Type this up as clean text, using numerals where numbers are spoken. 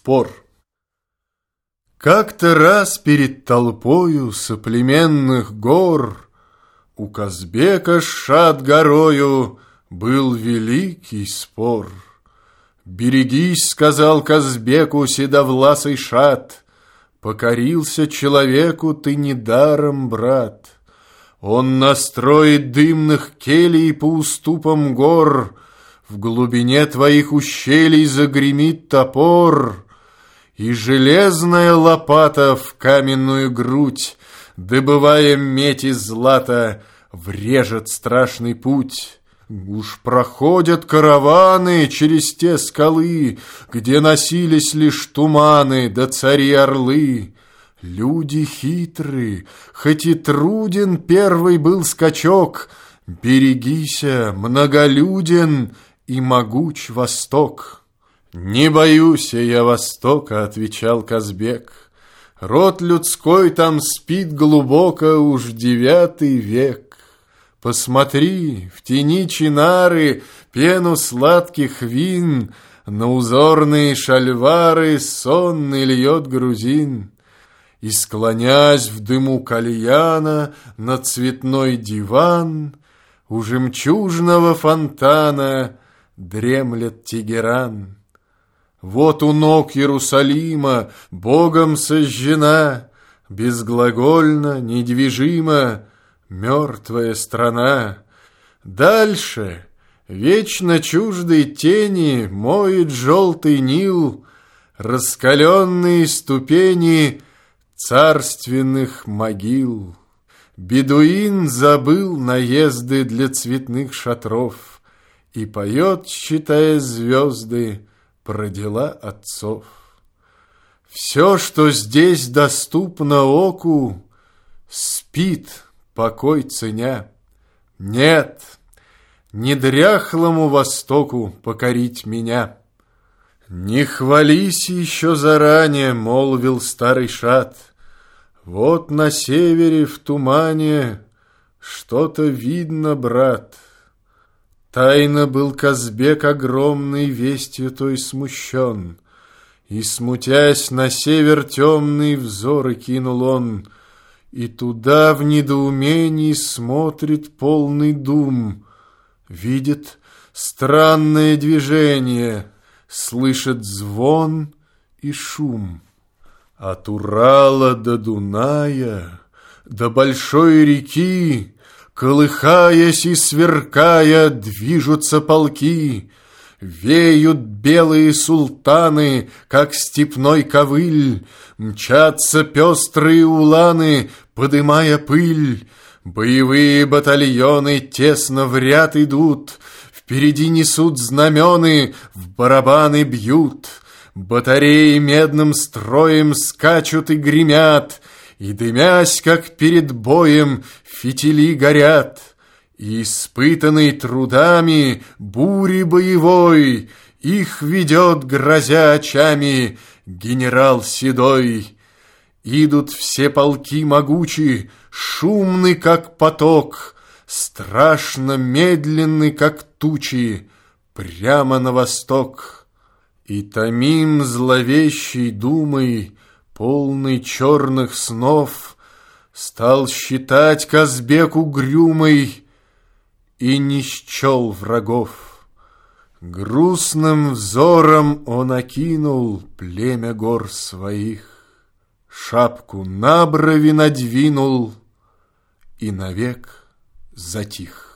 спор. Как-то раз перед толпою соплеменных гор у Казбека с Шад-горою был великий спор. «Берегись, — сказал Казбеку седовласый Шад, — покорился человеку ты недаром, брат. Он настроит дымных келей по уступам гор, в глубине твоих ущелий загремит топор, и железная лопата в каменную грудь, добывая медь и злато, врежет страшный путь. Уж проходят караваны через те скалы, где носились лишь туманы да цари-орлы. Люди хитры, хоть и труден первый был скачок, берегися, многолюден и могуч Восток». «Не боюсь я Востока, — отвечал Казбек, — род людской там спит глубоко уж 9 век. Посмотри, в тени чинары пену сладких вин на узорные шальвары сонный льет грузин, и, склонясь в дыму кальяна на цветной диван, у жемчужного фонтана дремлет Тегеран. Вот у ног Иерусалима Богом сожжена, безглагольно, недвижима мертвая страна. Дальше вечно чуждой тени моет желтый Нил раскаленные ступени царственных могил. Бедуин забыл наезды для цветных шатров и поет, считая звезды, про дела отцов. Все, что здесь доступно оку, спит, покой ценя. Нет, не дряхлому Востоку покорить меня. «Не хвались еще заранее, — молвил старый Шад, — вот на севере в тумане что-то видно, брат». Тайно был Казбек огромной вестью той смущен, и, смутясь, на север темный взоры кинул он, и туда в недоумении смотрит полный дум, видит странное движение, слышит звон и шум. От Урала до Дуная, до большой реки, колыхаясь и сверкая, движутся полки, веют белые султаны, как степной ковыль, мчатся пестрые уланы, подымая пыль. Боевые батальоны тесно в ряд идут, впереди несут знамены, в барабаны бьют. Батареи медным строем скачут и гремят, и, дымясь, как перед боем, фитили горят. И, испытанный трудами бури боевой, их ведет, грозя очами, генерал седой. Идут все полки могучи, шумны, как поток, страшно медленны, как тучи, прямо на восток. И томим зловещей думой, полный черных снов, стал считать Казбек угрюмый и не счел врагов. Грустным взором он окинул племя гор своих, шапку на брови надвинул и навек затих.